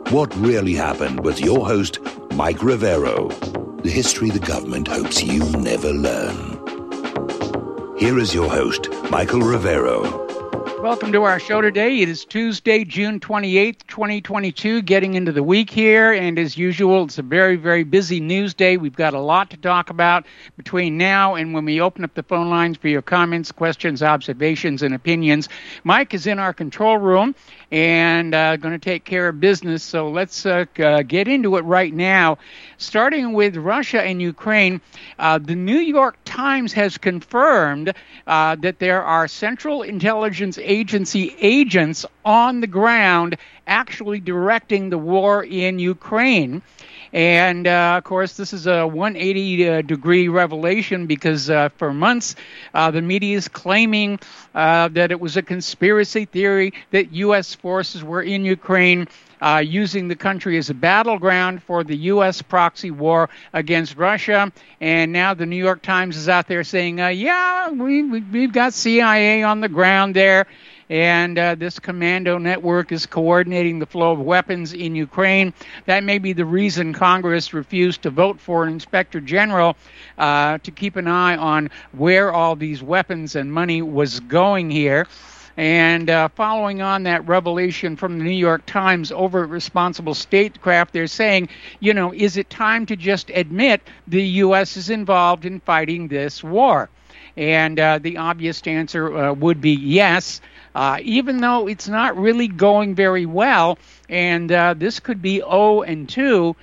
What Really Happened with your host, Mike Rivero. The history the government hopes you never learn. Here is your host, Michael Rivero. Welcome to our show today. It is Tuesday, June 28th, 2022, getting into the week here. And as usual, it's a very, very busy news day. We've got a lot to talk about between now and when we open up the phone lines for your comments, questions, observations, and opinions. Mike is in our control room and going to take care of business. So let's get into it right now. Starting with Russia and Ukraine, the New York Times has confirmed that there are Central Intelligence Agency agents on the ground actually directing the war in Ukraine. And, of course, this is a 180-degree revelation because for months the media is claiming that it was a conspiracy theory that U.S. forces were in Ukraine using the country as a battleground for the U.S. proxy war against Russia. And now the New York Times is out there saying, we've got CIA on the ground there. And this commando network is coordinating the flow of weapons in Ukraine. That may be the reason Congress refused to vote for an inspector general to keep an eye on where all these weapons and money was going here. And following on that revelation from the New York Times over at Responsible Statecraft, they're saying, is it time to just admit the U.S. is involved in fighting this war? And the obvious answer would be yes. Even though it's not really going very well, and this could be 0-2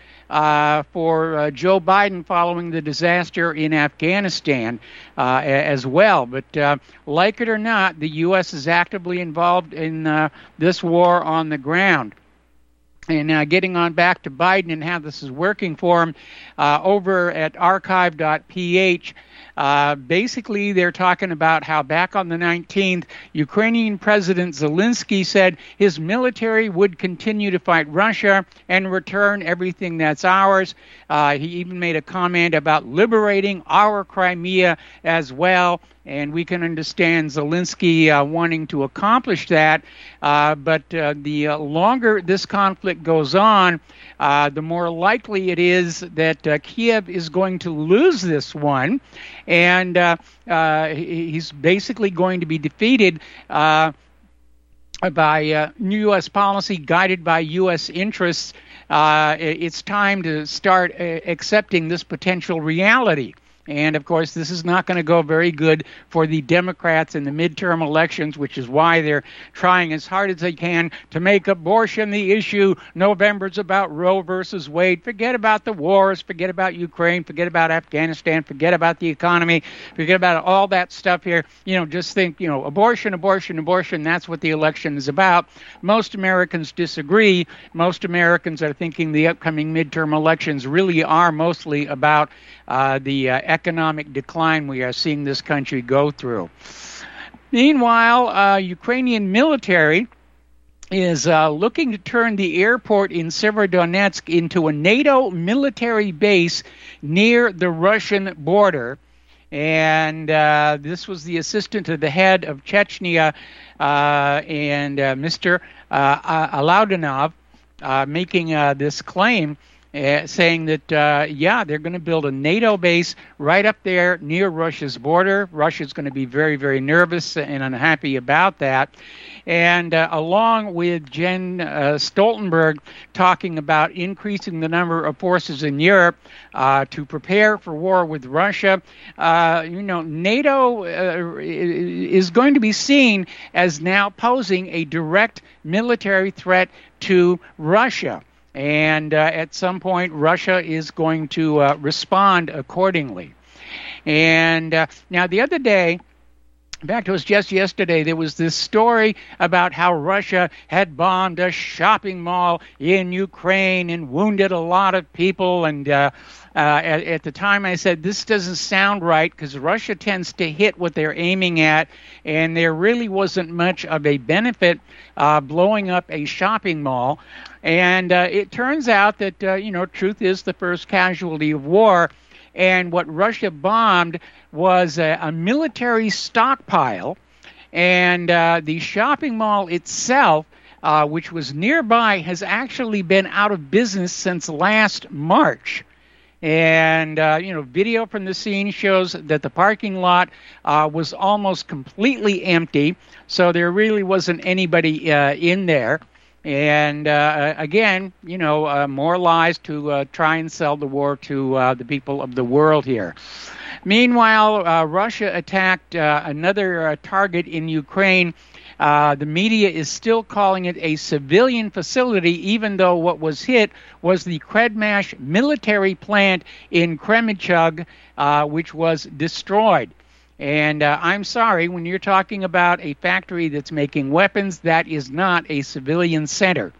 for Joe Biden following the disaster in Afghanistan as well. But like it or not, the U.S. is actively involved in this war on the ground. And getting on back to Biden and how this is working for him, over at archive.ph, basically, they're talking about how back on the 19th, Ukrainian President Zelensky said his military would continue to fight Russia and return everything that's ours. He even made a comment about liberating our Crimea as well. And we can understand Zelensky wanting to accomplish that. But the longer this conflict goes on, the more likely it is that Kiev is going to lose this one. And he's basically going to be defeated by U.S. policy guided by U.S. interests. It's time to start accepting this potential reality. And, of course, this is not going to go very good for the Democrats in the midterm elections, which is why they're trying as hard as they can to make abortion the issue. November's about Roe versus Wade. Forget about the wars. Forget about Ukraine. Forget about Afghanistan. Forget about the economy. Forget about all that stuff here. Just think, abortion, abortion, abortion. That's what the election is about. Most Americans disagree. Most Americans are thinking the upcoming midterm elections really are mostly about the economic decline we are seeing this country go through. Meanwhile, Ukrainian military is looking to turn the airport in Severodonetsk into a NATO military base near the Russian border. And this was the assistant to the head of Chechnya and Mr. Alaudanov making this claim. Saying that, they're going to build a NATO base right up there near Russia's border. Russia's going to be very, very nervous and unhappy about that. And along with Jen Stoltenberg talking about increasing the number of forces in Europe to prepare for war with Russia, NATO is going to be seen as now posing a direct military threat to Russia. And at some point, Russia is going to respond accordingly. And now the other day, in fact, it was just yesterday, there was this story about how Russia had bombed a shopping mall in Ukraine and wounded a lot of people. And at the time I said, this doesn't sound right because Russia tends to hit what they're aiming at. And there really wasn't much of a benefit blowing up a shopping mall. And it turns out that, truth is the first casualty of war. And what Russia bombed was a military stockpile. And the shopping mall itself which was nearby, has actually been out of business since last March. And, video from the scene shows that the parking lot was almost completely empty, so there really wasn't anybody in there. And, again, more lies to try and sell the war to the people of the world here. Meanwhile, Russia attacked another target in Ukraine. The media is still calling it a civilian facility, even though what was hit was the Kredmash military plant in Kremenchug, which was destroyed. And I'm sorry, when you're talking about a factory that's making weapons, that is not a civilian center.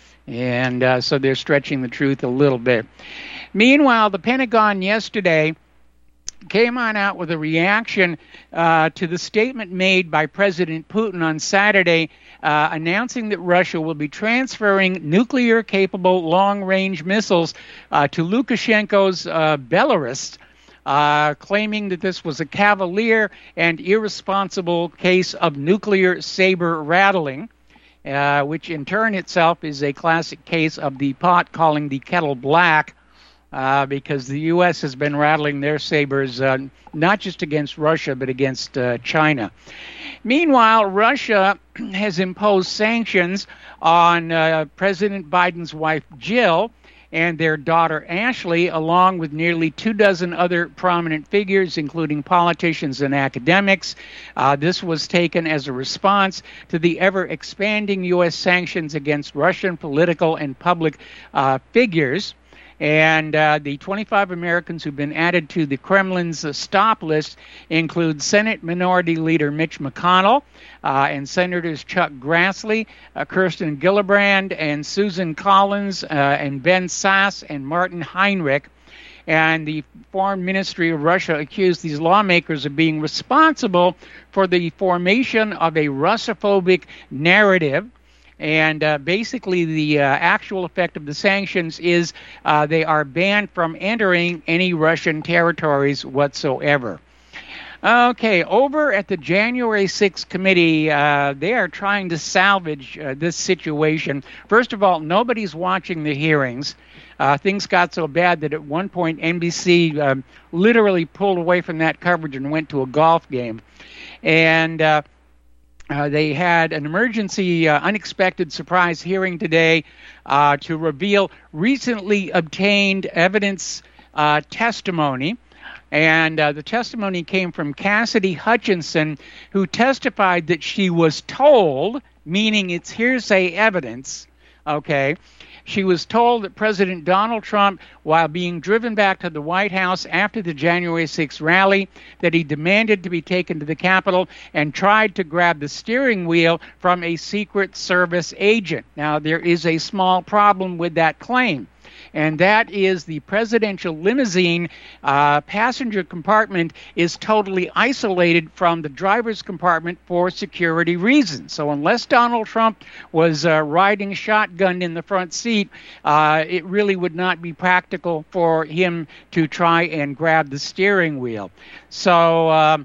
And so they're stretching the truth a little bit. Meanwhile, the Pentagon yesterday came on out with a reaction to the statement made by President Putin on Saturday, announcing that Russia will be transferring nuclear-capable long-range missiles to Lukashenko's Belarus, claiming that this was a cavalier and irresponsible case of nuclear saber rattling, which in turn itself is a classic case of the pot calling the kettle black, because the U.S. has been rattling their sabers not just against Russia, but against China. Meanwhile, Russia has imposed sanctions on President Biden's wife, Jill, and their daughter, Ashley, along with nearly 24 other prominent figures, including politicians and academics. This was taken as a response to the ever-expanding U.S. sanctions against Russian political and public figures. And the 25 Americans who've been added to the Kremlin's stop list include Senate Minority Leader Mitch McConnell and Senators Chuck Grassley, Kirsten Gillibrand, and Susan Collins, and Ben Sasse and Martin Heinrich. And the Foreign Ministry of Russia accused these lawmakers of being responsible for the formation of a Russophobic narrative. And basically the actual effect of the sanctions is they are banned from entering any Russian territories whatsoever. Okay, over at the January 6th committee, they are trying to salvage this situation. First of all, nobody's watching the hearings. Things got so bad that at one point NBC literally pulled away from that coverage and went to a golf game. And they had an emergency, unexpected surprise hearing today to reveal recently obtained evidence testimony. And the testimony came from Cassidy Hutchinson, who testified that she was told, meaning it's hearsay evidence, okay, she was told that President Donald Trump, while being driven back to the White House after the January 6th rally, that he demanded to be taken to the Capitol and tried to grab the steering wheel from a Secret Service agent. Now, there is a small problem with that claim, and that is the presidential limousine passenger compartment is totally isolated from the driver's compartment for security reasons. So unless Donald Trump was riding shotgun in the front seat, it really would not be practical for him to try and grab the steering wheel. So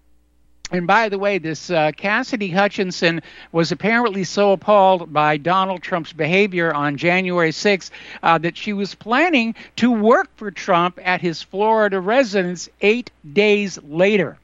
and by the way, this Cassidy Hutchinson was apparently so appalled by Donald Trump's behavior on January 6th that she was planning to work for Trump at his Florida residence 8 days later.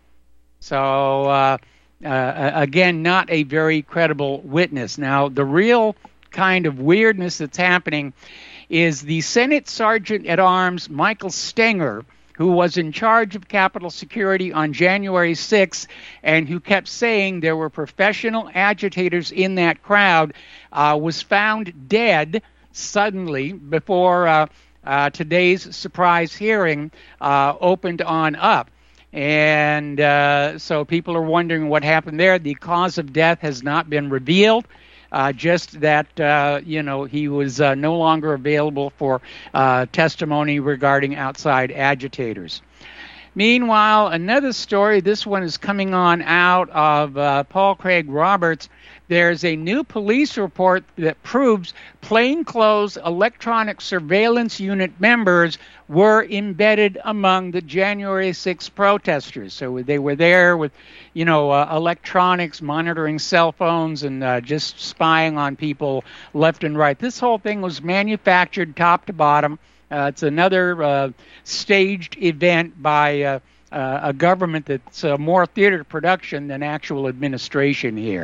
So, again, not a very credible witness. Now, the real kind of weirdness that's happening is the Senate Sergeant at Arms, Michael Stenger, who was in charge of Capitol security on January 6th and who kept saying there were professional agitators in that crowd, was found dead suddenly before today's surprise hearing opened on up. And so people are wondering what happened there. The cause of death has not been revealed. Just that, he was no longer available for testimony regarding outside agitators. Meanwhile, another story, this one is coming on out of Paul Craig Roberts. There's a new police report that proves plainclothes electronic surveillance unit members were embedded among the January 6th protesters. So they were there with, electronics, monitoring cell phones, and just spying on people left and right. This whole thing was manufactured top to bottom. It's another staged event by a government that's more theater production than actual administration here.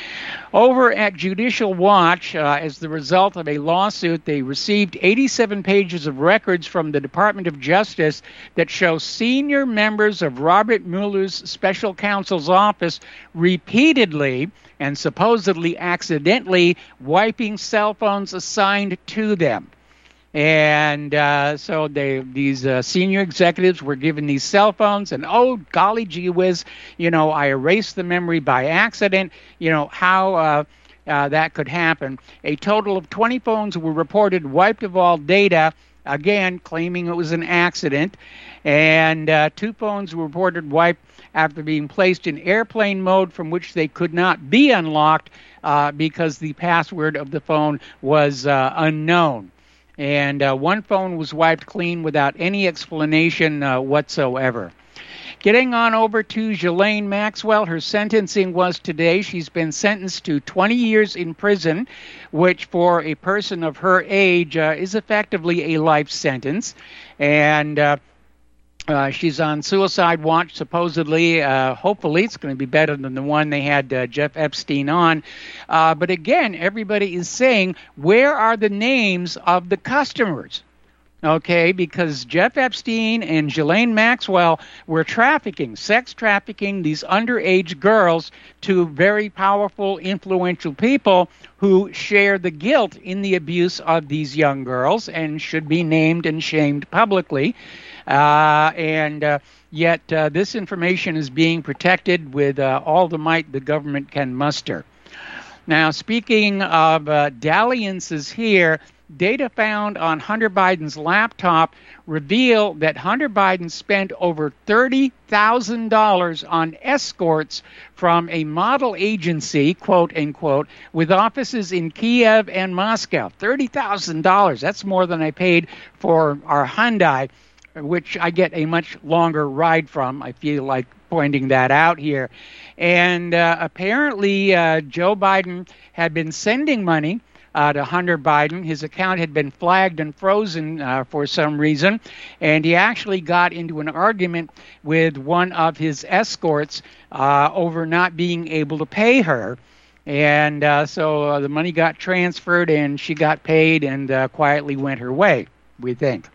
Over at Judicial Watch, as the result of a lawsuit, they received 87 pages of records from the Department of Justice that show senior members of Robert Mueller's special counsel's office repeatedly and supposedly accidentally wiping cell phones assigned to them. And so these senior executives were given these cell phones, and oh, golly gee whiz, I erased the memory by accident, how that could happen. A total of 20 phones were reported wiped of all data, again, claiming it was an accident. And 2 phones were reported wiped after being placed in airplane mode from which they could not be unlocked because the password of the phone was unknown. And 1 phone was wiped clean without any explanation whatsoever. Getting on over to Ghislaine Maxwell, her sentencing was today. She's been sentenced to 20 years in prison, which for a person of her age is effectively a life sentence. And she's on suicide watch, supposedly. Hopefully, it's going to be better than the one they had Jeff Epstein on. But again, everybody is saying, where are the names of the customers? Okay, because Jeff Epstein and Ghislaine Maxwell were sex trafficking these underage girls to very powerful, influential people who share the guilt in the abuse of these young girls and should be named and shamed publicly. Yet this information is being protected with all the might the government can muster. Now, speaking of dalliances here, data found on Hunter Biden's laptop reveal that Hunter Biden spent over $30,000 on escorts from a model agency, quote unquote, with offices in Kiev and Moscow. $30,000. That's more than I paid for our Hyundai, which I get a much longer ride from. I feel like pointing that out here. And apparently Joe Biden had been sending money to Hunter Biden. His account had been flagged and frozen for some reason, and he actually got into an argument with one of his escorts over not being able to pay her. And so the money got transferred, and she got paid and quietly went her way, we think.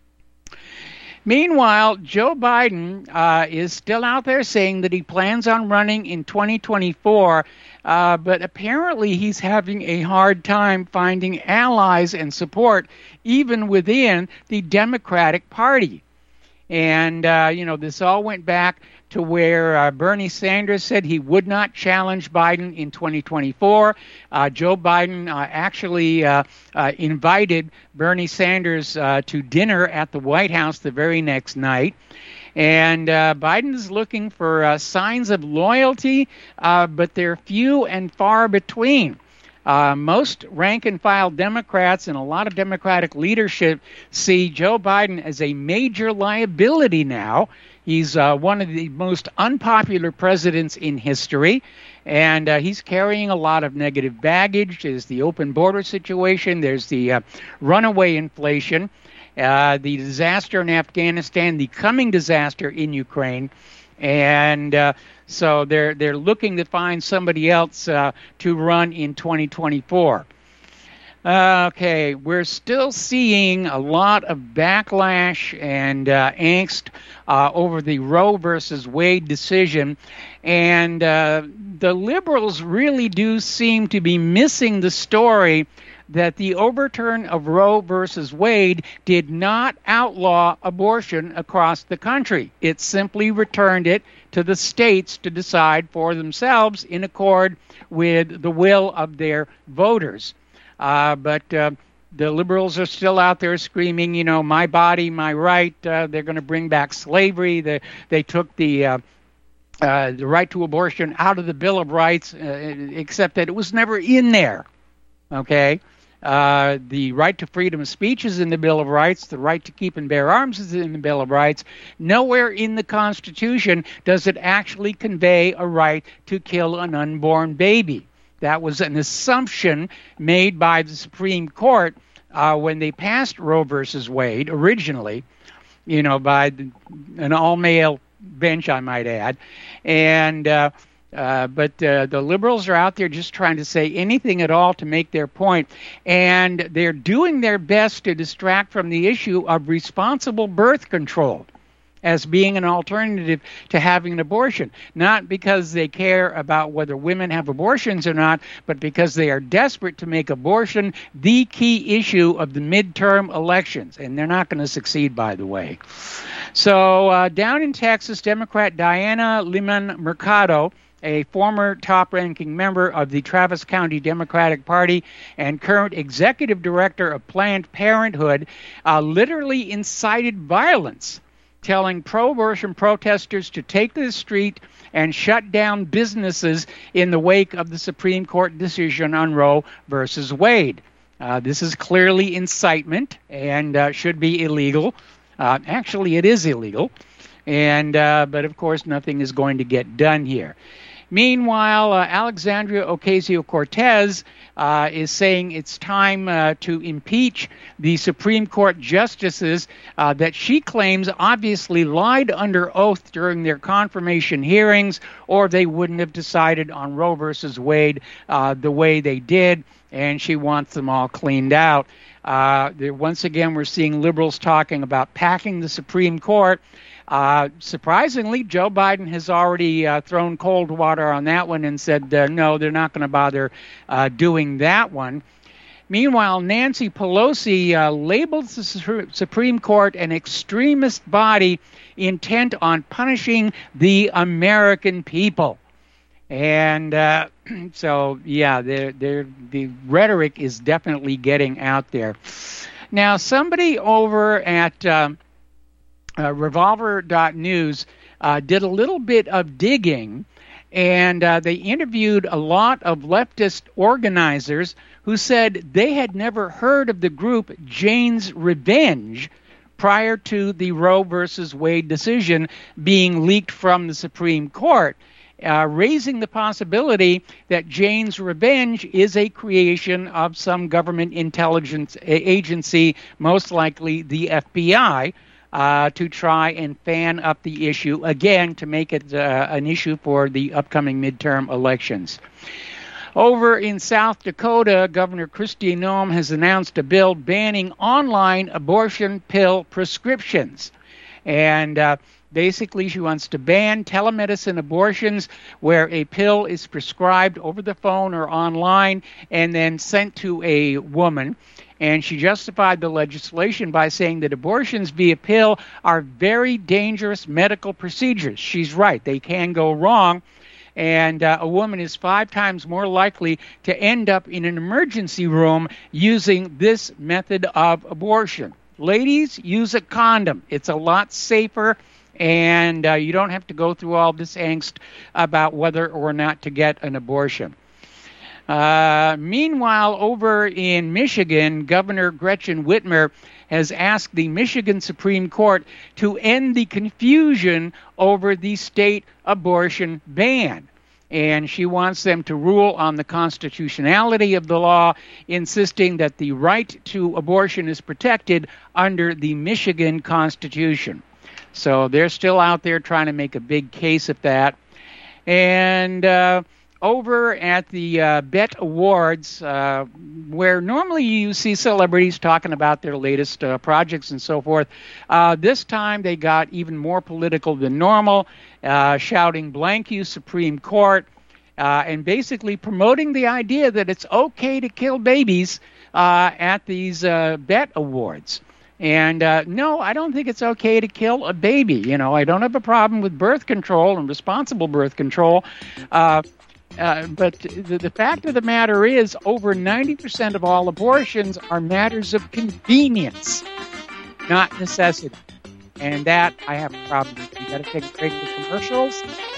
Meanwhile, Joe Biden is still out there saying that he plans on running in 2024, but apparently he's having a hard time finding allies and support even within the Democratic Party. And, this all went back to where Bernie Sanders said he would not challenge Biden in 2024. Joe Biden actually invited Bernie Sanders to dinner at the White House the very next night. And Biden is looking for signs of loyalty, but they're few and far between. Most rank-and-file Democrats and a lot of Democratic leadership see Joe Biden as a major liability now. He's one of the most unpopular presidents in history, and he's carrying a lot of negative baggage. There's the open border situation. There's the runaway inflation, the disaster in Afghanistan, the coming disaster in Ukraine. And so they're looking to find somebody else to run in 2024. Okay, we're still seeing a lot of backlash and angst over the Roe versus Wade decision. And the liberals really do seem to be missing the story that the overturn of Roe versus Wade did not outlaw abortion across the country. It simply returned it to the states to decide for themselves in accord with the will of their voters. But The liberals are still out there screaming, my body, my right. They're going to bring back slavery. They took the right to abortion out of the Bill of Rights, except that it was never in there. Okay? The right to freedom of speech is in the Bill of Rights. The right to keep and bear arms is in the Bill of Rights. Nowhere in the Constitution does it actually convey a right to kill an unborn baby. That was an assumption made by the Supreme Court when they passed Roe versus Wade originally, by an all-male bench, I might add. And but the liberals are out there just trying to say anything at all to make their point, and they're doing their best to distract from the issue of responsible birth control as being an alternative to having an abortion, not because they care about whether women have abortions or not, but because they are desperate to make abortion the key issue of the midterm elections, and they're not going to succeed, by the way. So down in Texas, Democrat Diana Liman Mercado, a former top-ranking member of the Travis County Democratic Party and current executive director of Planned Parenthood, literally incited violence, telling pro-abortion protesters to take to the street and shut down businesses in the wake of the Supreme Court decision on Roe versus Wade. This is clearly incitement and should be illegal. Actually, it is illegal, but of course nothing is going to get done here. Meanwhile, Alexandria Ocasio-Cortez is saying it's time to impeach the Supreme Court justices that she claims obviously lied under oath during their confirmation hearings, or they wouldn't have decided on Roe versus Wade the way they did, and she wants them all cleaned out. Once again, we're seeing liberals talking about packing the Supreme Court. Surprisingly, Joe Biden has already thrown cold water on that one and said, no, they're not going to bother doing that one. Meanwhile, Nancy Pelosi labeled the Supreme Court an extremist body intent on punishing the American people. And so, yeah, the rhetoric is definitely getting out there. Now, somebody over at Revolver.news did a little bit of digging, and they interviewed a lot of leftist organizers who said they had never heard of the group Jane's Revenge prior to the Roe versus Wade decision being leaked from the Supreme Court, raising the possibility that Jane's Revenge is a creation of some government intelligence agency, most likely the FBI, to try and fan up the issue again to make it an issue for the upcoming midterm elections. Over in South Dakota, Governor Kristi Noem has announced a bill banning online abortion pill prescriptions. And basically, she wants to ban telemedicine abortions where a pill is prescribed over the phone or online and then sent to a woman. And she justified the legislation by saying that abortions via pill are very dangerous medical procedures. She's right. They can go wrong. And a woman is 5 times more likely to end up in an emergency room using this method of abortion. Ladies, use a condom. It's a lot safer, and you don't have to go through all this angst about whether or not to get an abortion. Meanwhile, over in Michigan, Governor Gretchen Whitmer has asked the Michigan Supreme Court to end the confusion over the state abortion ban. And she wants them to rule on the constitutionality of the law, insisting that the right to abortion is protected under the Michigan Constitution. So they're still out there trying to make a big case of that. And over at the BET Awards, where normally you see celebrities talking about their latest projects and so forth, this time they got even more political than normal, shouting "blank you Supreme Court," and basically promoting the idea that it's okay to kill babies at these BET Awards. And no, I don't think it's okay to kill a baby. You know, I don't have a problem with birth control and responsible birth control. But the fact of the matter is, over 90% of all abortions are matters of convenience, not necessity. And that I have a problem with. You got to take a break for commercials.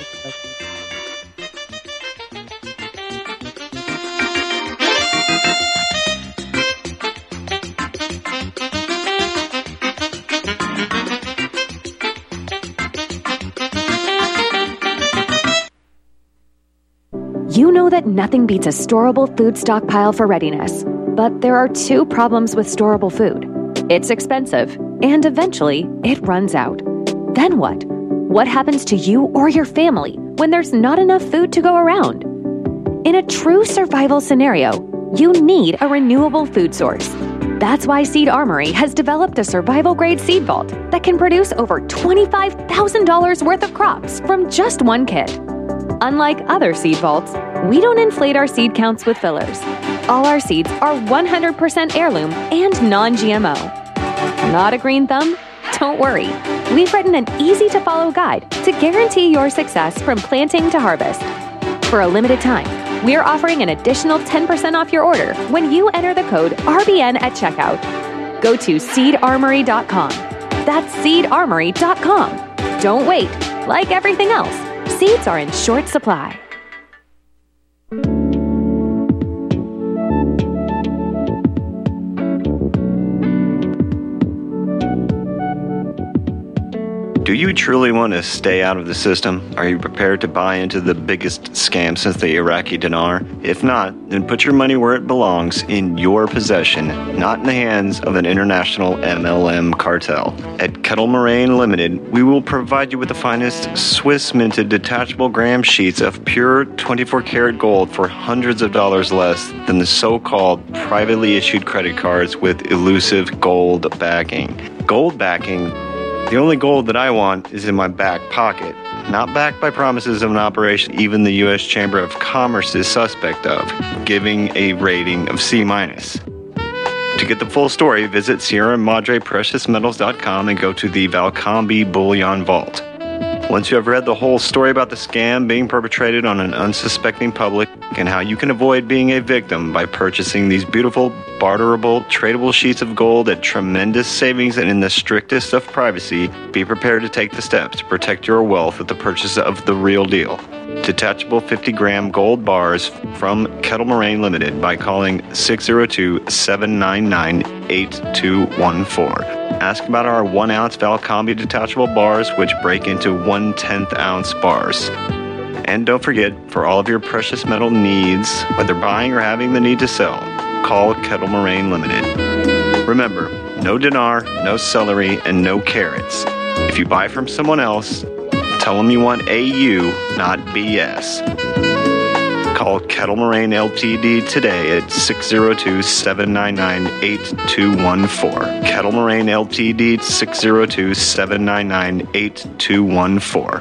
You know that nothing beats a storable food stockpile for readiness. But there are two problems with storable food. It's expensive, and eventually it runs out. Then what? What happens to you or your family when there's not enough food to go around? In a true survival scenario, you need a renewable food source. That's why Seed Armory has developed a survival-grade seed vault that can produce over $25,000 worth of crops from just one kit. Unlike other seed vaults, we don't inflate our seed counts with fillers. All our seeds are 100% heirloom and non-GMO. Not a green thumb? Don't worry. We've written an easy-to-follow guide to guarantee your success from planting to harvest. For a limited time, we're offering an additional 10% off your order when you enter the code RBN at checkout. Go to seedarmory.com. That's seedarmory.com. Don't wait. Like everything else, seeds are in short supply. Do you truly want to stay out of the system? Are you prepared to buy into the biggest scam since the Iraqi dinar? If not, then put your money where it belongs, in your possession, not in the hands of an international MLM cartel. At Kettle Moraine Limited, we will provide you with the finest Swiss-minted detachable gram sheets of pure 24-karat gold for hundreds of dollars less than the so-called privately issued credit cards with elusive gold backing. Gold backing? The only gold that I want is in my back pocket, not backed by promises of an operation even the U.S. Chamber of Commerce is suspect of, giving a rating of C-. To get the full story, visit Sierra Madre PreciousMetals.com and go to the Valcambi Bullion Vault. Once you have read the whole story about the scam being perpetrated on an unsuspecting public and how you can avoid being a victim by purchasing these beautiful, barterable, tradable sheets of gold at tremendous savings and in the strictest of privacy, be prepared to take the steps to protect your wealth with the purchase of the real deal. Detachable 50-gram gold bars from Kettle Moraine Limited by calling 602-799-8214. Ask about our 1-ounce Valcambi detachable bars, which break into 1/10-ounce bars. And don't forget, for all of your precious metal needs, whether buying or having the need to sell, call Kettle Moraine Limited. Remember, no dinar, no celery, and no carrots. If you buy from someone else, tell them you want AU, not BS. Call Kettle Moraine Ltd. today at 602-799-8214. Kettle Moraine Ltd. 602-799-8214.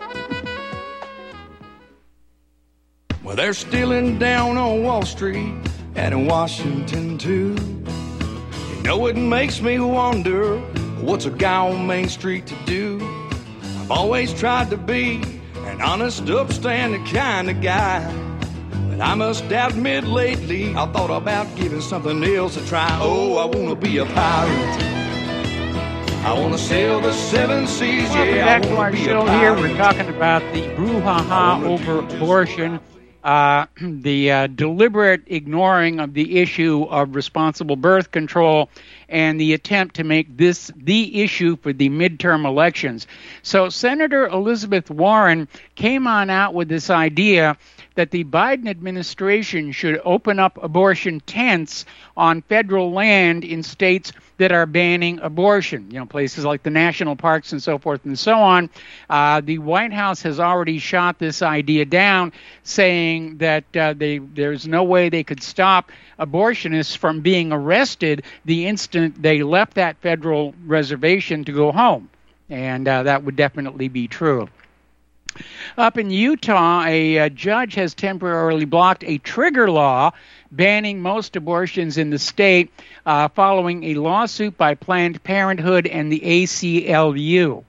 Well, they're stealing down on Wall Street and in Washington too. You know it makes me wonder, what's a guy on Main Street to do? I've always tried to be an honest, upstanding kind of guy. But I must admit lately, I thought about giving something else a try. Oh, I want to be a pirate. I want to sail the 7 seas. Welcome back to our show here. We're talking about the brouhaha over abortion. The deliberate ignoring of the issue of responsible birth control and the attempt to make this the issue for the midterm elections. So Senator Elizabeth Warren came on out with this idea that the Biden administration should open up abortion tents on federal land in states that are banning abortion, places like the national parks and so forth and so on. The White House has already shot this idea down, saying that there's no way they could stop abortionists from being arrested the instant they left that federal reservation to go home. And that would definitely be true. Up in Utah, a judge has temporarily blocked a trigger law banning most abortions in the state following a lawsuit by Planned Parenthood and the ACLU.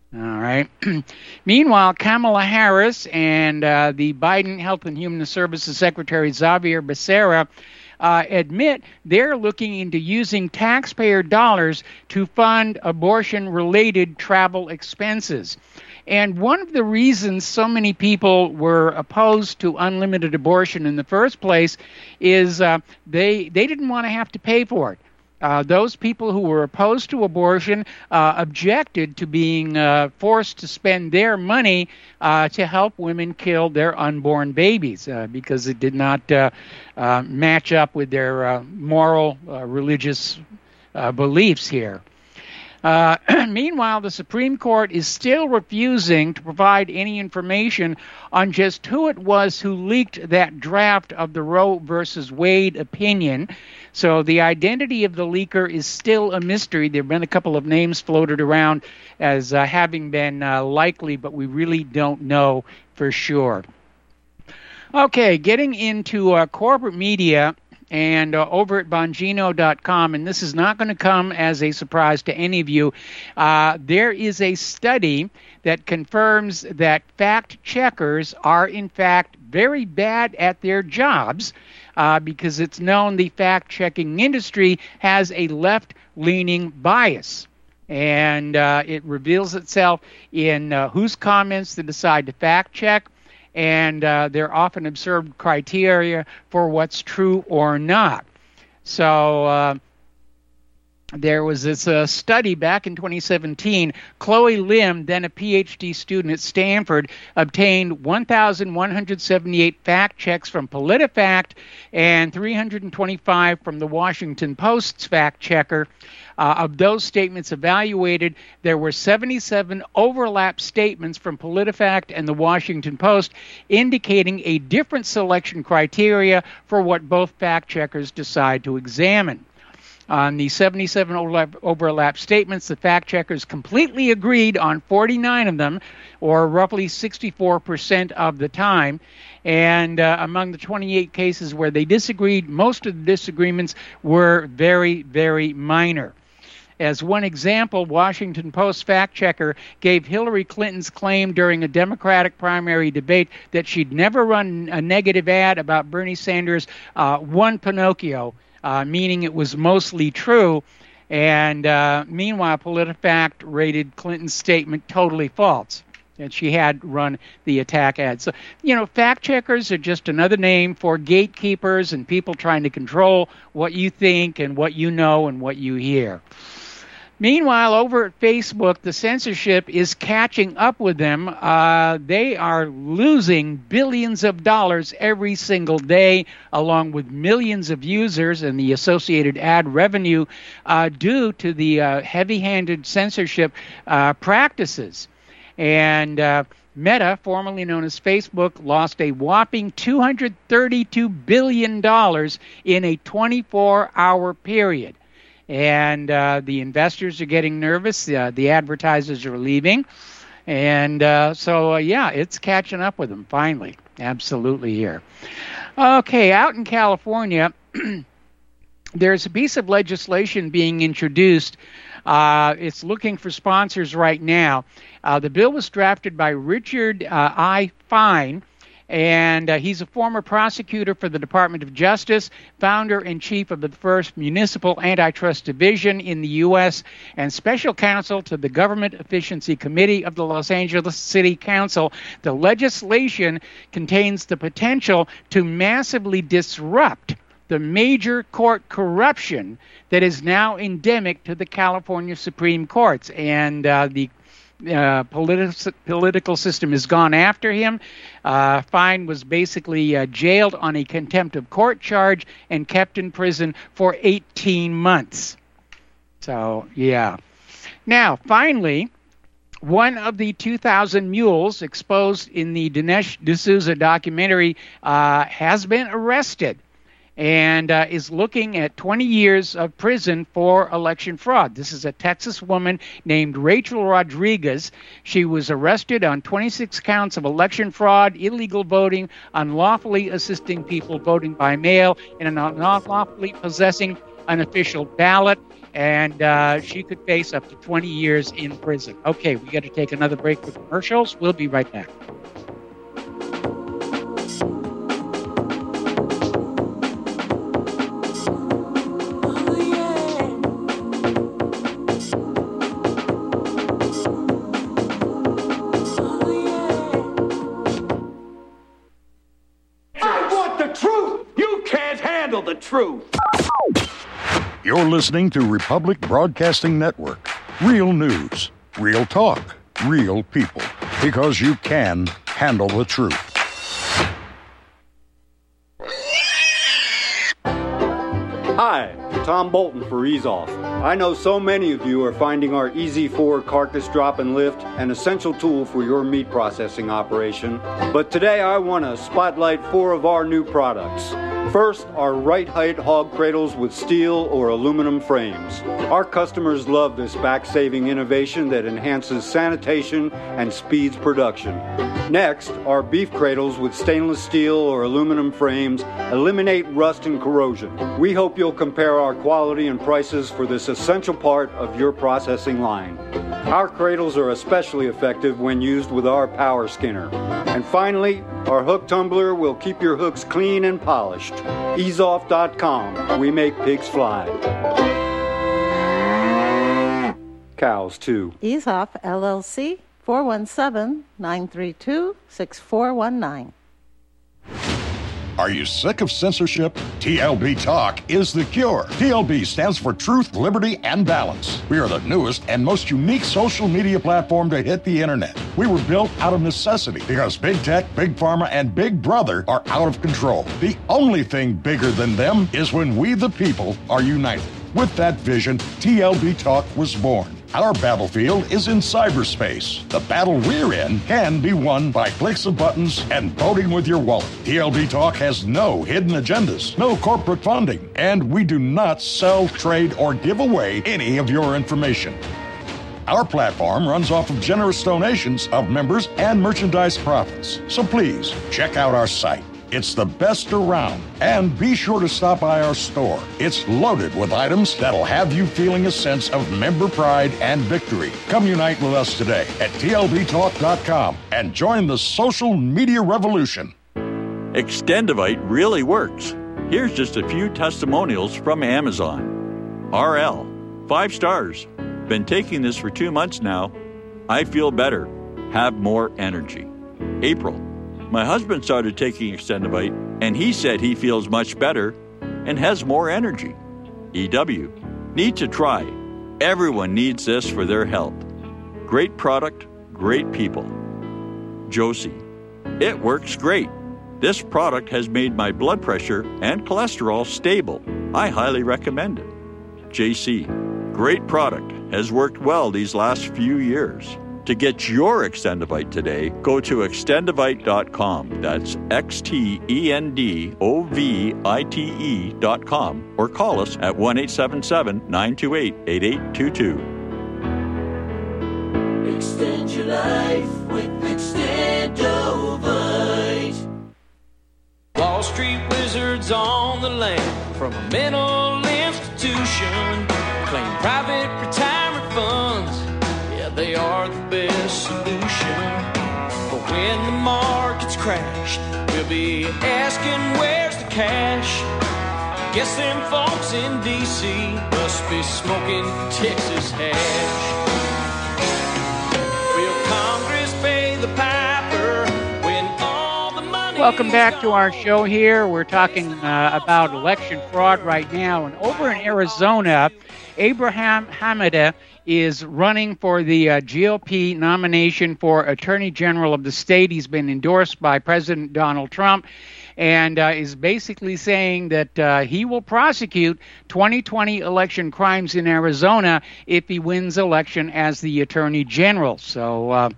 All right. Meanwhile, Kamala Harris and the Biden Health and Human Services Secretary Xavier Becerra admit they're looking into using taxpayer dollars to fund abortion-related travel expenses. And one of the reasons so many people were opposed to unlimited abortion in the first place is they didn't want to have to pay for it. Those people who were opposed to abortion objected to being forced to spend their money to help women kill their unborn babies because it did not match up with their moral, religious beliefs here. Meanwhile, the Supreme Court is still refusing to provide any information on just who it was who leaked that draft of the Roe versus Wade opinion. So the identity of the leaker is still a mystery. There have been a couple of names floated around as having been likely, but we really don't know for sure. Okay, getting into corporate media. And over at Bongino.com, and this is not going to come as a surprise to any of you, there is a study that confirms that fact checkers are, in fact, very bad at their jobs because it's known the fact-checking industry has a left-leaning bias. And it reveals itself in whose comments to decide to fact-check, and they're often observed criteria for what's true or not. So there was this study back in 2017. Chloe Lim, then a PhD student at Stanford, obtained 1,178 fact checks from PolitiFact and 325 from the Washington Post's fact checker. Of those statements evaluated, there were 77 overlap statements from PolitiFact and the Washington Post, indicating a different selection criteria for what both fact checkers decide to examine. On the 77 overlap statements, the fact checkers completely agreed on 49 of them, or roughly 64% of the time. And among the 28 cases where they disagreed, most of the disagreements were very, very minor. As one example, Washington Post fact checker gave Hillary Clinton's claim during a Democratic primary debate that she'd never run a negative ad about Bernie Sanders one Pinocchio, meaning it was mostly true. And meanwhile, PolitiFact rated Clinton's statement totally false, and she had run the attack ad. So, fact checkers are just another name for gatekeepers and people trying to control what you think and what you know and what you hear. Meanwhile, over at Facebook, the censorship is catching up with them. They are losing billions of dollars every single day, along with millions of users and the associated ad revenue due to the heavy-handed censorship practices. And Meta, formerly known as Facebook, lost a whopping $232 billion in a 24-hour period. And the investors are getting nervous. The advertisers are leaving. And so, it's catching up with them finally. Absolutely here. Okay, out in California, there's a piece of legislation being introduced. It's looking for sponsors right now. The bill was drafted by Richard I. Fine. And he's a former prosecutor for the Department of Justice, founder and chief of the first Municipal Antitrust Division in the U.S., and special counsel to the Government Efficiency Committee of the Los Angeles City Council. The legislation contains the potential to massively disrupt the major court corruption that is now endemic to the California Supreme Courts. And the political system has gone after him. Fine was basically jailed on a contempt of court charge and kept in prison for 18 months. So, yeah. Now, finally, one of the 2,000 mules exposed in the Dinesh D'Souza documentary has been arrested and is looking at 20 years of prison for election fraud. This is a Texas woman named Rachel Rodriguez. She was arrested on 26 counts of election fraud, illegal voting, unlawfully assisting people voting by mail, and unlawfully possessing unofficial ballot, and she could face up to 20 years in prison. Okay, we got to take another break for commercials. We'll be right back. The truth. You're listening to Republic Broadcasting Network. Real news, real talk, real people. Because you can handle the truth. Hi, Tom Bolton for Ease Off. I know so many of you are finding our Easy 4 carcass drop and lift an essential tool for your meat processing operation. But today I want to spotlight 4 of our new products. First, our right height hog cradles with steel or aluminum frames. Our customers love this back-saving innovation that enhances sanitation and speeds production. Next, our beef cradles with stainless steel or aluminum frames eliminate rust and corrosion. We hope you'll compare our quality and prices for this essential part of your processing line. Our cradles are especially effective when used with our power skinner. And finally, our hook tumbler will keep your hooks clean and polished. EaseOff.com. We make pigs fly. Cows, too. Ease Off, LLC, 417-932-6419. Are you sick of censorship? TLB Talk is the cure. TLB stands for Truth, Liberty, and Balance. We are the newest and most unique social media platform to hit the internet. We were built out of necessity because Big Tech, Big Pharma, and Big Brother are out of control. The only thing bigger than them is when we, the people, are united. With that vision, TLB Talk was born. Our battlefield is in cyberspace. The battle we're in can be won by clicks of buttons and voting with your wallet. TLB Talk has no hidden agendas, no corporate funding, and we do not sell, trade, or give away any of your information. Our platform runs off of generous donations of members and merchandise profits. So please, check out our site. It's the best around. And be sure to stop by our store. It's loaded with items that'll have you feeling a sense of member pride and victory. Come unite with us today at TLBTalk.com and join the social media revolution. Extendivite really works. Here's just a few testimonials from Amazon. RL, 5 stars. Been taking this for 2 months now. I feel better. Have more energy. April, my husband started taking Extendivite, and he said he feels much better and has more energy. EW, need to try. Everyone needs this for their health. Great product, great people. Josie, it works great. This product has made my blood pressure and cholesterol stable. I highly recommend it. JC, great product, has worked well these last few years. To get your Extendivite today, go to extendivite.com. That's XTENDOVITE.com or call us at 1-877-928-8822. Extend your life with Extendovite. Wall Street wizards on the land from a mental institution claim private retirement funds. They are the best solution. But when the markets crash, we'll be asking where's the cash. Guess them folks in D.C. must be smoking Texas hash. Will Congress pay the piper when all the money... Welcome back to our show here. We're talking about election fraud right now. And over in Arizona, Abraham Hamida is running for the GOP nomination for Attorney General of the state. He's been endorsed by President Donald Trump and is basically saying that he will prosecute 2020 election crimes in Arizona if he wins election as the Attorney General. So,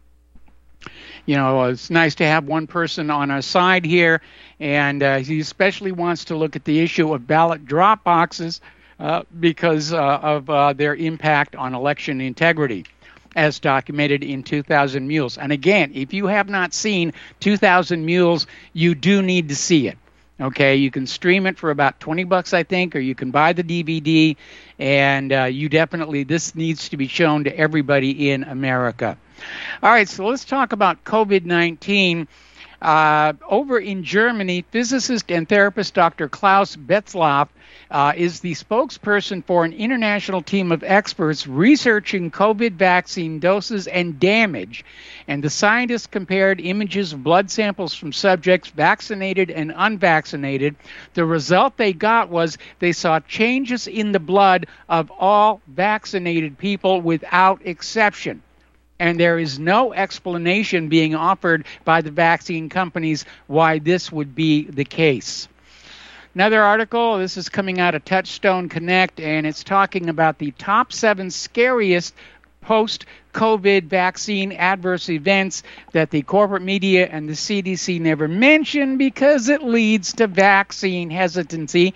it's nice to have one person on our side here, and he especially wants to look at the issue of ballot drop boxes because of their impact on election integrity, as documented in 2,000 Mules. And again, if you have not seen 2,000 Mules, you do need to see it. Okay, you can stream it for about $20, I think, or you can buy the DVD, and this needs to be shown to everybody in America. All right, so let's talk about COVID-19. Over in Germany, physicist and therapist Dr. Klaus Betzlaff is the spokesperson for an international team of experts researching COVID vaccine doses and damage. And the scientists compared images of blood samples from subjects vaccinated and unvaccinated. The result they got was they saw changes in the blood of all vaccinated people without exception. And there is no explanation being offered by the vaccine companies why this would be the case. Another article, this is coming out of Touchstone Connect, and it's talking about the top 7 scariest post-COVID vaccine adverse events that the corporate media and the CDC never mention because it leads to vaccine hesitancy.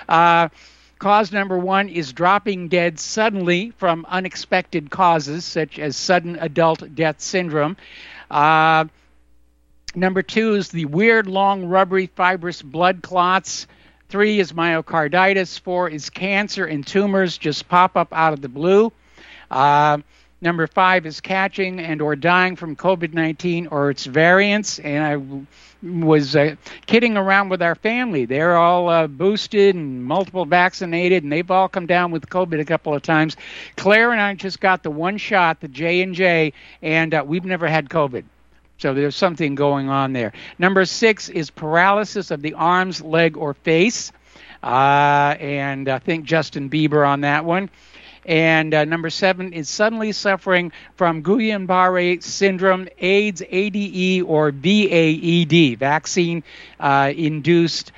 Cause number 1 is dropping dead suddenly from unexpected causes, such as sudden adult death syndrome. Number 2 is the weird, long, rubbery, fibrous blood clots. 3 is myocarditis. 4 is cancer and tumors just pop up out of the blue. Number 5 is catching and or dying from COVID-19 or its variants. And I was kidding around with our family. They're all boosted and multiple vaccinated, and they've all come down with COVID a couple of times. Claire and I just got the one shot, the J&J, and we've never had COVID. So there's something going on there. Number 6 is paralysis of the arms, leg, or face. And I think Justin Bieber on that one. And number 7 is suddenly suffering from Guillain-Barré syndrome, AIDS, ADE, or VAED, vaccine-induced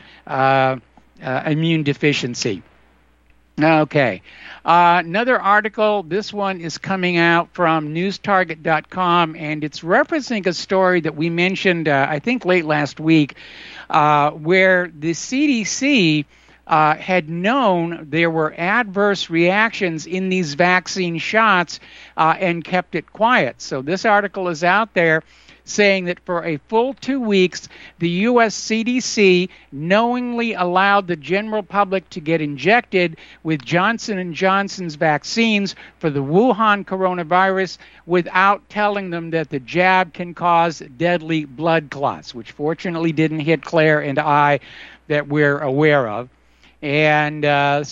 immune deficiency. Okay. Another article, this one is coming out from newstarget.com, and it's referencing a story that we mentioned, I think, late last week, where the CDC had known there were adverse reactions in these vaccine shots and kept it quiet. So this article is out there saying that for a full 2 weeks, the U.S. CDC knowingly allowed the general public to get injected with Johnson & Johnson's vaccines for the Wuhan coronavirus without telling them that the jab can cause deadly blood clots, which fortunately didn't hit Claire and I that we're aware of. And that's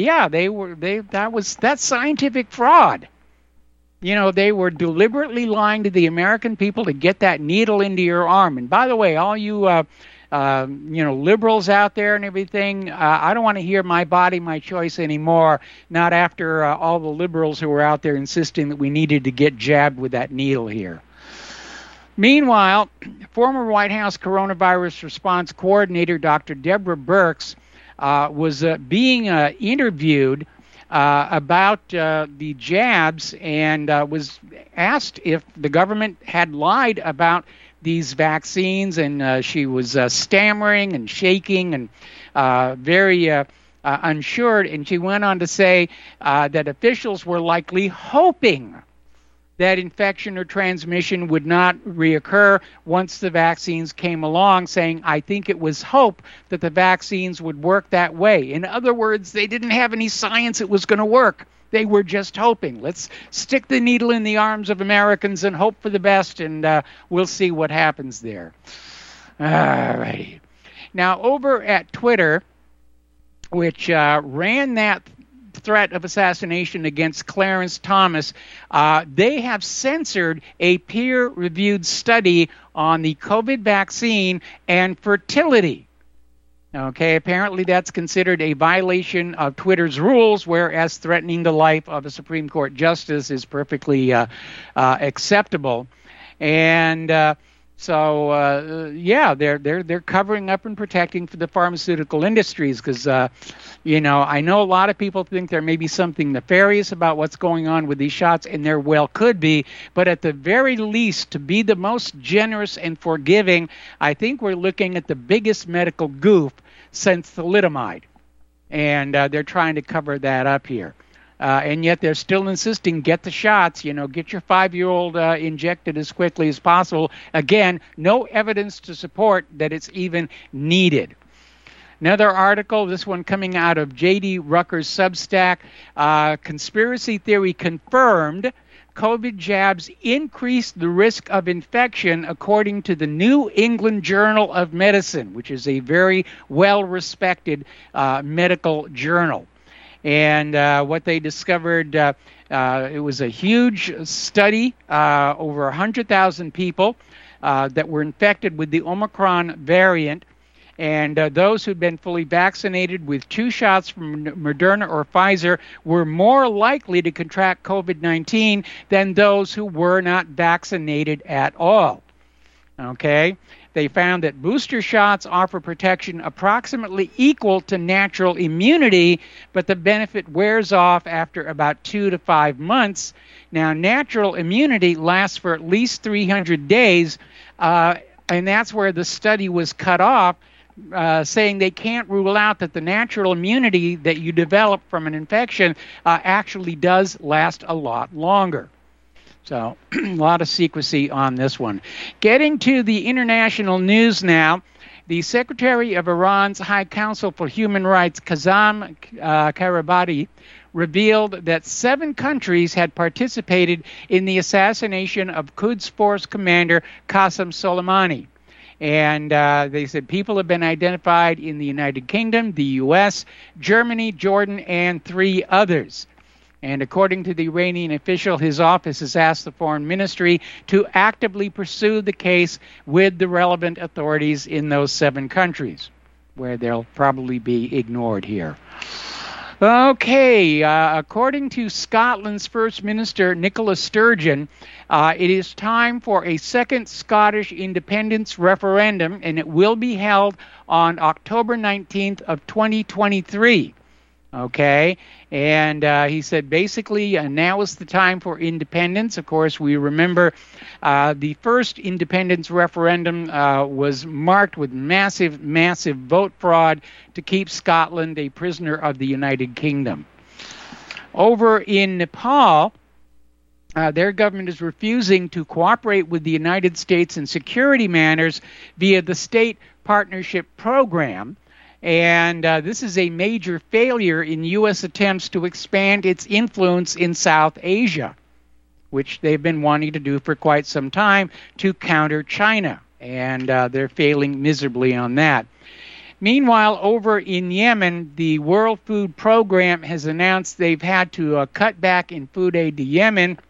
scientific fraud. You know, they were deliberately lying to the American people to get that needle into your arm. And by the way, all you liberals out there and everything, I don't want to hear my body, my choice anymore. Not after all the liberals who were out there insisting that we needed to get jabbed with that needle here. Meanwhile, former White House coronavirus response coordinator Dr. Deborah Birx was being interviewed about the jabs and was asked if the government had lied about these vaccines, and she was stammering and shaking and very unsure, and she went on to say that officials were likely hoping that infection or transmission would not reoccur once the vaccines came along, saying, I think it was hope that the vaccines would work that way. In other words, they didn't have any science it was going to work. They were just hoping. Let's stick the needle in the arms of Americans and hope for the best, and we'll see what happens there. All righty. Now, over at Twitter, which ran that threat of assassination against Clarence Thomas, they have censored a peer-reviewed study on the COVID vaccine and fertility. Okay, apparently that's considered a violation of Twitter's rules, whereas threatening the life of a Supreme Court justice is perfectly acceptable. And they're covering up and protecting for the pharmaceutical industries because, I know a lot of people think there may be something nefarious about what's going on with these shots, and there well could be. But at the very least, to be the most generous and forgiving, I think we're looking at the biggest medical goof since thalidomide. And they're trying to cover that up here. And yet they're still insisting, get the shots, get your 5-year-old injected as quickly as possible. Again, no evidence to support that it's even needed. Another article, this one coming out of J.D. Rucker's Substack, conspiracy theory confirmed. COVID jabs increase the risk of infection, according to the New England Journal of Medicine, which is a very well-respected medical journal. And what they discovered, it was a huge study, over 100,000 people that were infected with the Omicron variant. And those who'd been fully vaccinated with 2 shots from Moderna or Pfizer were more likely to contract COVID-19 than those who were not vaccinated at all. Okay? They found that booster shots offer protection approximately equal to natural immunity, but the benefit wears off after about 2 to 5 months. Now, natural immunity lasts for at least 300 days, and that's where the study was cut off, saying they can't rule out that the natural immunity that you develop from an infection actually does last a lot longer. So a lot of secrecy on this one. Getting to the international news now, the Secretary of Iran's High Council for Human Rights, Kazem Karabati, revealed that 7 countries had participated in the assassination of Quds Force commander Qasem Soleimani. And they said people have been identified in the United Kingdom, the U.S., Germany, Jordan, and 3 others. And according to the Iranian official, his office has asked the foreign ministry to actively pursue the case with the relevant authorities in those 7 countries, where they'll probably be ignored here. Okay, according to Scotland's First Minister, Nicola Sturgeon, it is time for a second Scottish independence referendum, and it will be held on October 19th of 2023. Okay, and he said basically now is the time for independence. Of course, we remember the first independence referendum was marked with massive vote fraud to keep Scotland a prisoner of the United Kingdom. Over in Nepal, their government is refusing to cooperate with the United States in security matters via the State Partnership Program. And this is a major failure in U.S. attempts to expand its influence in South Asia, which they've been wanting to do for quite some time to counter China. And they're failing miserably on that. Meanwhile, over in Yemen, the World Food Program has announced they've had to cut back in food aid to Yemen.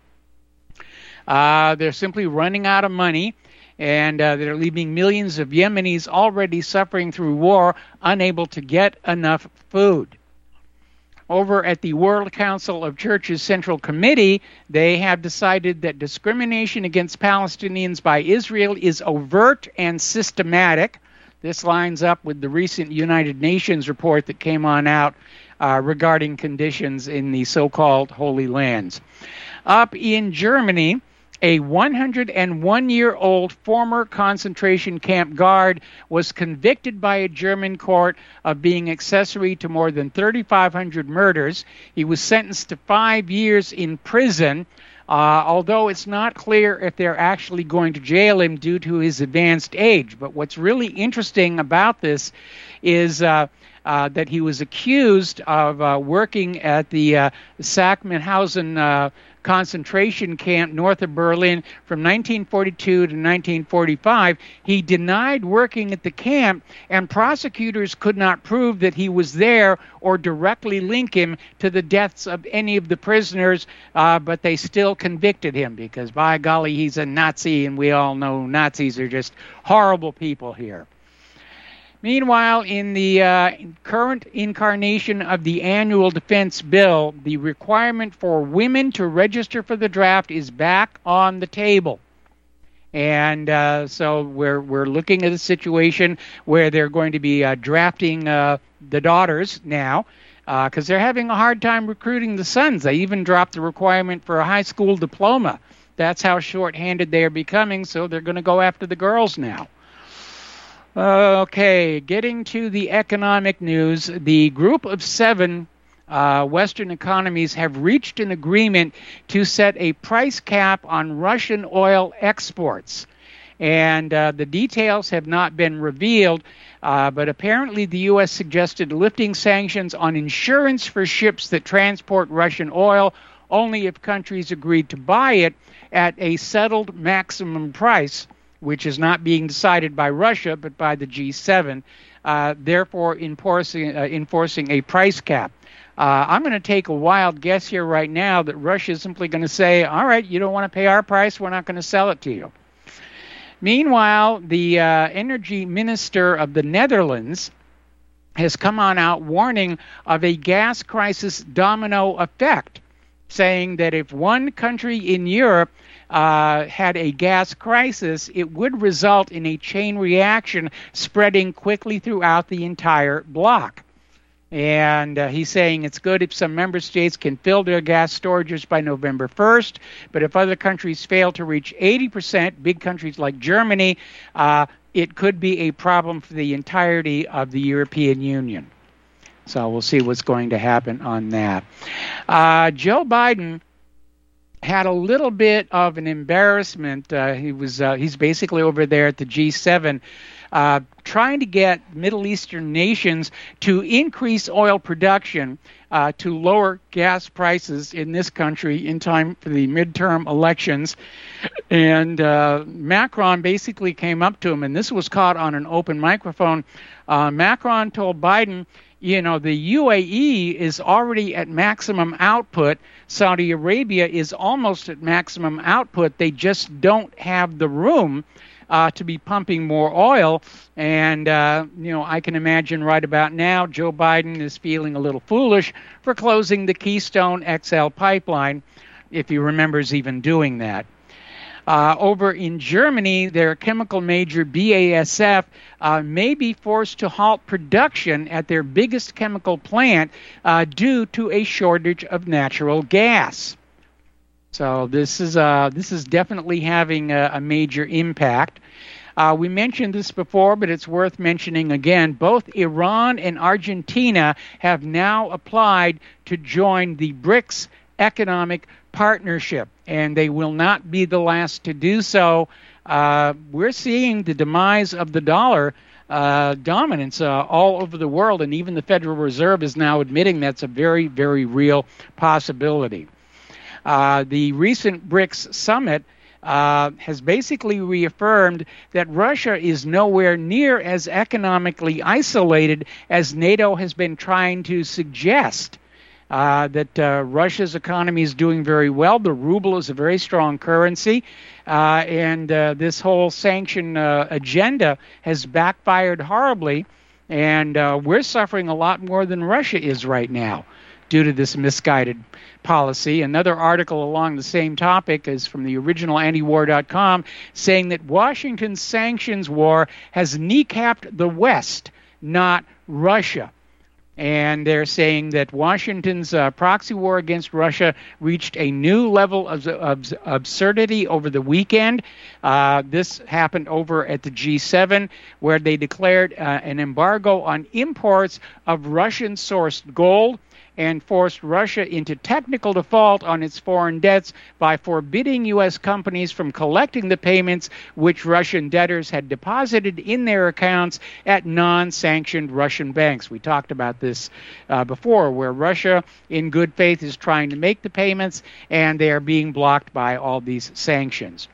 They're simply running out of money. And they're leaving millions of Yemenis already suffering through war, unable to get enough food. Over at the World Council of Churches Central Committee, they have decided that discrimination against Palestinians by Israel is overt and systematic. This lines up with the recent United Nations report that came on out regarding conditions in the so-called Holy Lands. Up in Germany, a 101-year-old former concentration camp guard was convicted by a German court of being accessory to more than 3,500 murders. He was sentenced to 5 years in prison, although it's not clear if they're actually going to jail him due to his advanced age. But what's really interesting about this is that he was accused of working at the Sachsenhausen concentration camp north of Berlin from 1942 to 1945. He denied working at the camp, and prosecutors could not prove that he was there or directly link him to the deaths of any of the prisoners, but they still convicted him because, by golly, he's a Nazi, and we all know Nazis are just horrible people here. Meanwhile, in the current incarnation of the annual defense bill, the requirement for women to register for the draft is back on the table. And so we're looking at a situation where they're going to be drafting the daughters now because they're having a hard time recruiting the sons. They even dropped the requirement for a high school diploma. That's how short-handed they are becoming, so they're going to go after the girls now. Okay, getting to the economic news, the group of 7 Western economies have reached an agreement to set a price cap on Russian oil exports. And the details have not been revealed, but apparently the U.S. suggested lifting sanctions on insurance for ships that transport Russian oil only if countries agreed to buy it at a settled maximum price, which is not being decided by Russia but by the G7, therefore enforcing a price cap. I'm going to take a wild guess here right now that Russia is simply going to say, all right, you don't want to pay our price, we're not going to sell it to you. Meanwhile, the energy minister of the Netherlands has come on out warning of a gas crisis domino effect, saying that if one country in Europe had a gas crisis, it would result in a chain reaction spreading quickly throughout the entire bloc. And he's saying it's good if some member states can fill their gas storages by November 1st, but if other countries fail to reach 80%, big countries like Germany, it could be a problem for the entirety of the European Union. So we'll see what's going to happen on that. Joe Biden had a little bit of an embarrassment. He's basically over there at the G7 trying to get Middle Eastern nations to increase oil production to lower gas prices in this country in time for the midterm elections. And Macron basically came up to him, and this was caught on an open microphone. Macron told Biden, you know, the UAE is already at maximum output. Saudi Arabia is almost at maximum output. They just don't have the room to be pumping more oil. And, I can imagine right about now Joe Biden is feeling a little foolish for closing the Keystone XL pipeline, if he remembers even doing that. Over in Germany, their chemical major BASF may be forced to halt production at their biggest chemical plant due to a shortage of natural gas. So this is definitely having a major impact. We mentioned this before, but it's worth mentioning again. Both Iran and Argentina have now applied to join the BRICS economic partnership, and they will not be the last to do so. We're seeing the demise of the dollar dominance all over the world, and even the Federal Reserve is now admitting that's a very, very real possibility. The recent BRICS summit has basically reaffirmed that Russia is nowhere near as economically isolated as NATO has been trying to suggest. That Russia's economy is doing very well. The ruble is a very strong currency, and this whole sanction agenda has backfired horribly, and we're suffering a lot more than Russia is right now due to this misguided policy. Another article along the same topic is from the original antiwar.com, saying that Washington's sanctions war has kneecapped the West, not Russia. And they're saying that Washington's proxy war against Russia reached a new level of absurdity over the weekend. This happened over at the G7, where they declared an embargo on imports of Russian-sourced gold and forced Russia into technical default on its foreign debts by forbidding U.S. companies from collecting the payments which Russian debtors had deposited in their accounts at non-sanctioned Russian banks. We talked about this before, where Russia, in good faith, is trying to make the payments, and they are being blocked by all these sanctions.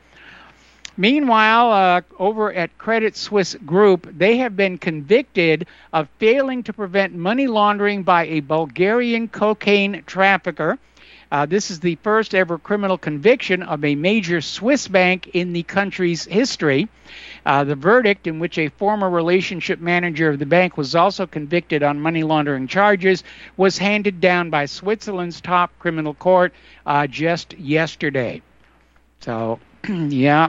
Meanwhile, over at Credit Suisse Group, they have been convicted of failing to prevent money laundering by a Bulgarian cocaine trafficker. This is the first ever criminal conviction of a major Swiss bank in the country's history. The verdict, in which a former relationship manager of the bank was also convicted on money laundering charges, was handed down by Switzerland's top criminal court just yesterday. So, yeah.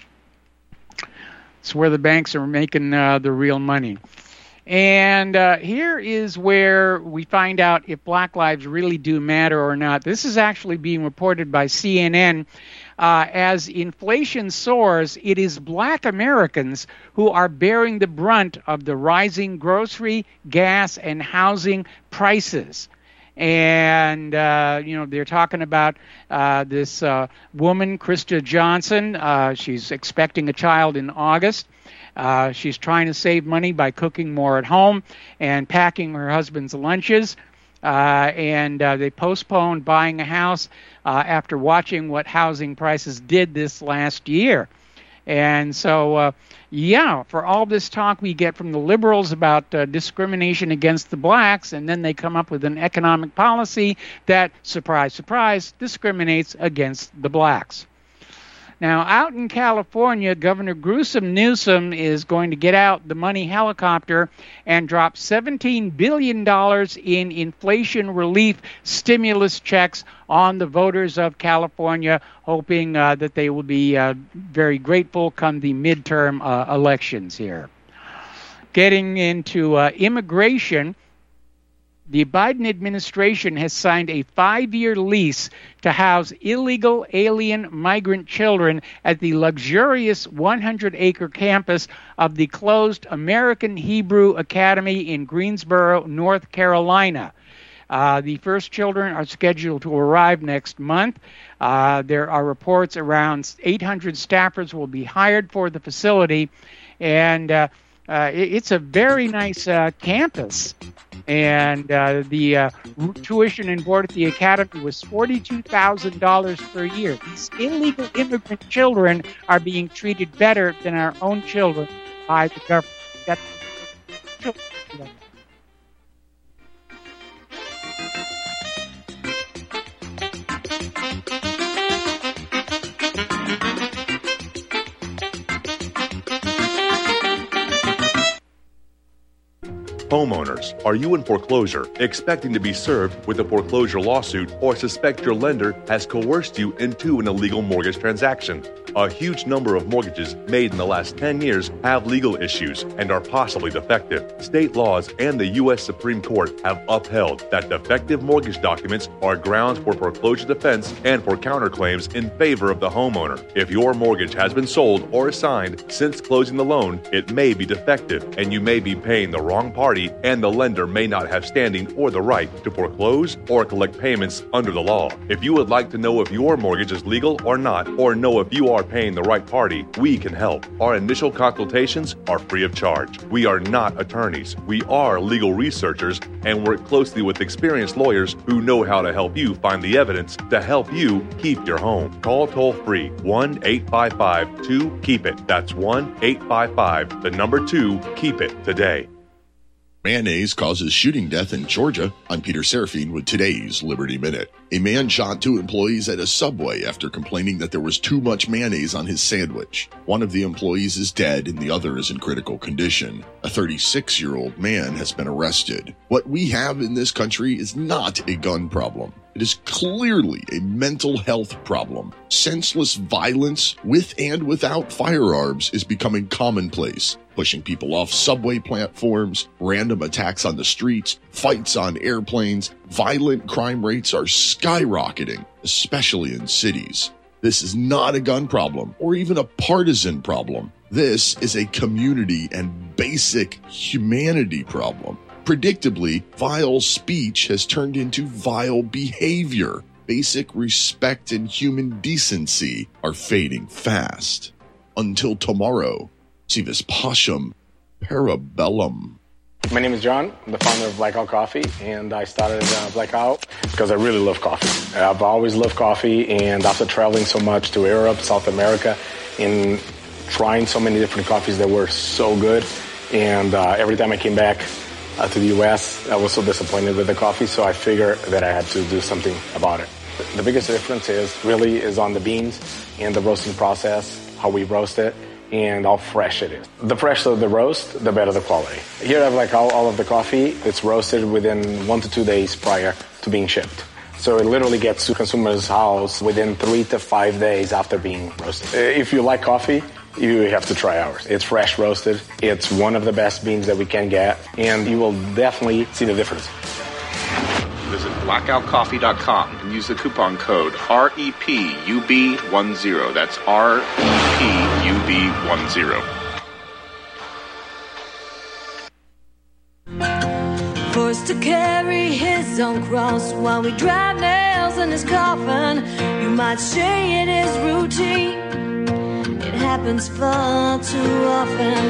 It's where the banks are making the real money. And here is where we find out if Black lives really do matter or not. This is actually being reported by CNN. As inflation soars, it is Black Americans who are bearing the brunt of the rising grocery, gas, and housing prices. And, they're talking about this woman, Krista Johnson. She's expecting a child in August. She's trying to save money by cooking more at home and packing her husband's lunches. And they postponed buying a house after watching what housing prices did this last year. And so, for all this talk we get from the liberals about discrimination against the blacks, and then they come up with an economic policy that, surprise, surprise, discriminates against the blacks. Now, out in California, Governor Newsom is going to get out the money helicopter and drop $17 billion in inflation relief stimulus checks on the voters of California, hoping that they will be very grateful come the midterm elections here. Getting into immigration, the Biden administration has signed a 5-year lease to house illegal alien migrant children at the luxurious 100-acre campus of the closed American Hebrew Academy in Greensboro, North Carolina. The first children are scheduled to arrive next month. There are reports around 800 staffers will be hired for the facility, and it's a very nice campus. And the tuition and board at the academy was $42,000 per year. These illegal immigrant children are being treated better than our own children by the government. That's Homeowners, are you in foreclosure, expecting to be served with a foreclosure lawsuit, or suspect your lender has coerced you into an illegal mortgage transaction? A huge number of mortgages made in the last 10 years have legal issues and are possibly defective. State laws and the U.S. Supreme Court have upheld that defective mortgage documents are grounds for foreclosure defense and for counterclaims in favor of the homeowner. If your mortgage has been sold or assigned since closing the loan, it may be defective and you may be paying the wrong party, and the lender may not have standing or the right to foreclose or collect payments under the law. If you would like to know if your mortgage is legal or not, or know if you are paying the right party, we can help. Our initial consultations are free of charge. We are not attorneys. We are legal researchers and work closely with experienced lawyers who know how to help you find the evidence to help you keep your home. Call toll-free 1-855-2-KEEP-IT. That's 1-855-2-KEEP-IT today. Mayonnaise causes shooting death in Georgia. I'm Peter Serafine with today's Liberty Minute. A man shot 2 employees at a Subway after complaining that there was too much mayonnaise on his sandwich. One of the employees is dead and the other is in critical condition. A 36-year-old man has been arrested. What we have in this country is not a gun problem. It is clearly a mental health problem. Senseless violence with and without firearms is becoming commonplace. Pushing people off subway platforms, random attacks on the streets, fights on airplanes, violent crime rates are skyrocketing, especially in cities. This is not a gun problem or even a partisan problem. This is a community and basic humanity problem. Predictably, vile speech has turned into vile behavior. Basic respect and human decency are fading fast. Until tomorrow, si vis pacem parabellum. My name is John. I'm the founder of Blackout Coffee, and I started Blackout because I really love coffee. I've always loved coffee, and after traveling so much to Europe, South America, and trying so many different coffees that were so good, and every time I came back to the U.S., I was so disappointed with the coffee, so I figured that I had to do something about it. The biggest difference is on the beans and the roasting process, how we roast it, and how fresh it is. The fresher the roast, the better the quality. Here I have all of the coffee. It's roasted within 1 to 2 days prior to being shipped. So it literally gets to consumer's house within 3 to 5 days after being roasted. If you like coffee, you have to try ours. It's fresh roasted. It's one of the best beans that we can get, and you will definitely see the difference. Visit blackoutcoffee.com and use the coupon code REPUB10. That's REPUB10. forced to carry his own cross while we drive nails in his coffin. You might say it is routine, it happens far too often.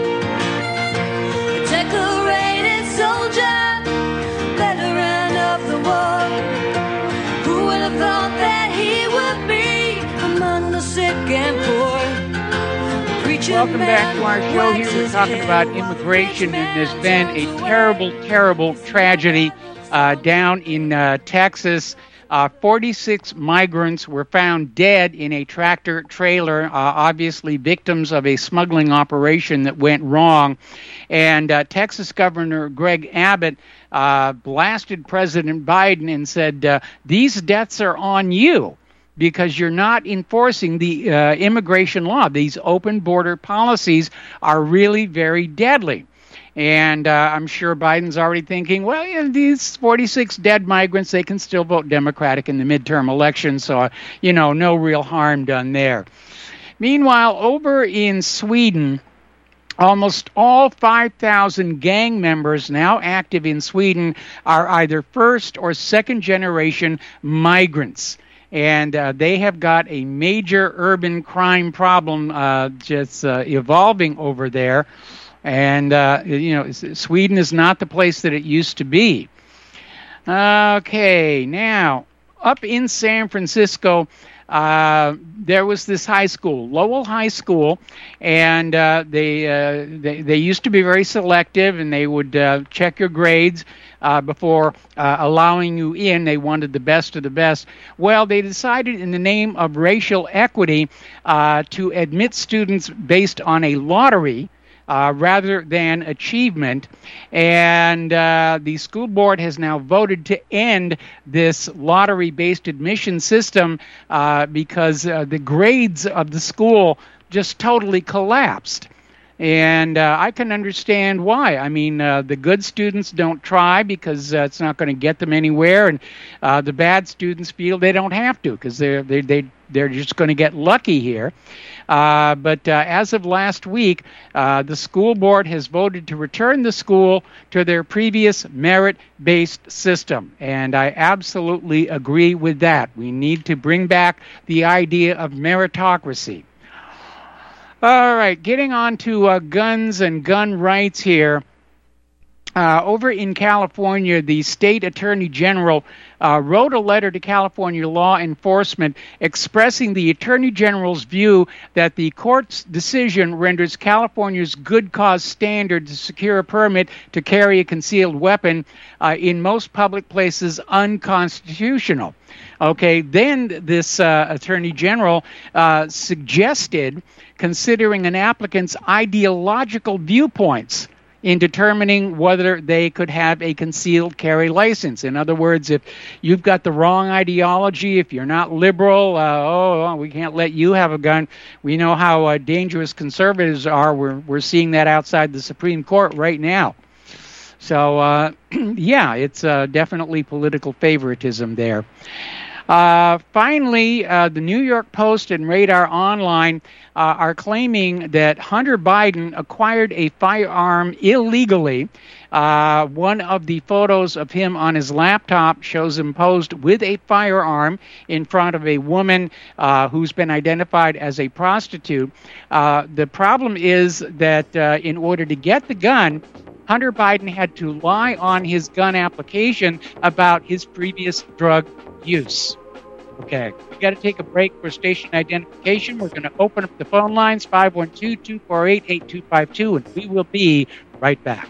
A decorated soldier, veteran of the war, who would have thought that he would be among the sick and poor? Welcome back to our show. Here we're talking about immigration, and there's been a terrible, terrible tragedy down in Texas. 46 migrants were found dead in a tractor trailer, obviously victims of a smuggling operation that went wrong. And Texas Governor Greg Abbott blasted President Biden and said, these deaths are on you, because you're not enforcing the immigration law. These open border policies are really very deadly. And I'm sure Biden's already thinking, well, these 46 dead migrants, they can still vote Democratic in the midterm election, so, no real harm done there. Meanwhile, over in Sweden, almost all 5,000 gang members now active in Sweden are either first or second generation migrants. And they have got a major urban crime problem just evolving over there. And, Sweden is not the place that it used to be. Okay, now, up in San Francisco, there was this high school, Lowell High School, and they used to be very selective, and they would check your grades before allowing you in. They wanted the best of the best. Well, they decided in the name of racial equity to admit students based on a lottery rather than achievement. And the school board has now voted to end this lottery-based admission system because the grades of the school just totally collapsed. And I can understand why. I mean, the good students don't try because it's not going to get them anywhere, and the bad students feel they don't have to because they're just going to get lucky here. But as of last week, the school board has voted to return the school to their previous merit-based system, and I absolutely agree with that. We need to bring back the idea of meritocracy. All right, getting on to guns and gun rights here. Over in California, the state attorney general wrote a letter to California law enforcement expressing the attorney general's view that the court's decision renders California's good cause standard to secure a permit to carry a concealed weapon in most public places unconstitutional. Okay, then this attorney general suggested considering an applicant's ideological viewpoints in determining whether they could have a concealed carry license. In other words, if you've got the wrong ideology, if you're not liberal, we can't let you have a gun. We know how dangerous conservatives are. We're seeing that outside the Supreme Court right now. So, yeah, it's definitely political favoritism there. Finally, the New York Post and Radar Online are claiming that Hunter Biden acquired a firearm illegally. One of the photos of him on his laptop shows him posed with a firearm in front of a woman who's been identified as a prostitute. The problem is that in order to get the gun, Hunter Biden had to lie on his gun application about his previous drug use. Okay, we got to take a break for station identification. We're going to open up the phone lines, 512-248-8252, and we will be right back.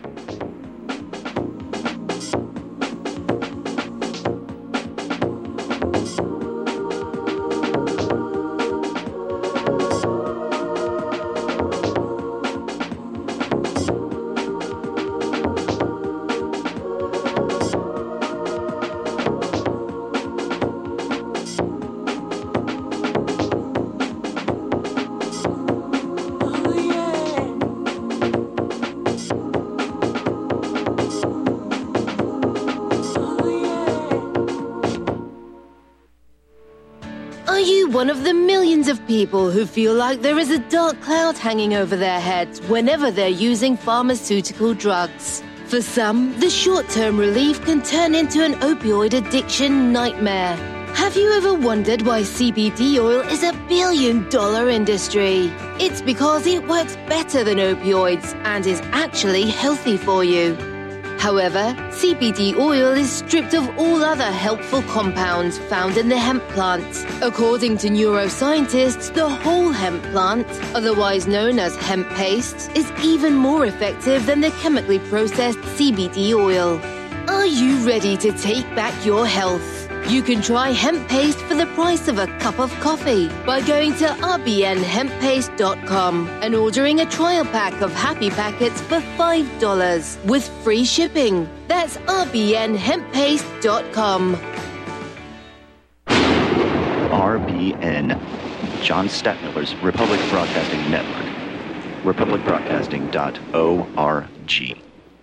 One of the millions of people who feel like there is a dark cloud hanging over their heads whenever they're using pharmaceutical drugs. For some, the short-term relief can turn into an opioid addiction nightmare. Have you ever wondered why CBD oil is a billion-dollar industry? It's because it works better than opioids and is actually healthy for you. However, CBD oil is stripped of all other helpful compounds found in the hemp plant. According to neuroscientists, the whole hemp plant, otherwise known as hemp paste, is even more effective than the chemically processed CBD oil. Are you ready to take back your health? You can try hemp paste for the price of a cup of coffee by going to rbnhemppaste.com and ordering a trial pack of Happy Packets for $5 with free shipping. That's rbnhemppaste.com. RBN, John Stadtmiller's Republic Broadcasting Network, republicbroadcasting.org.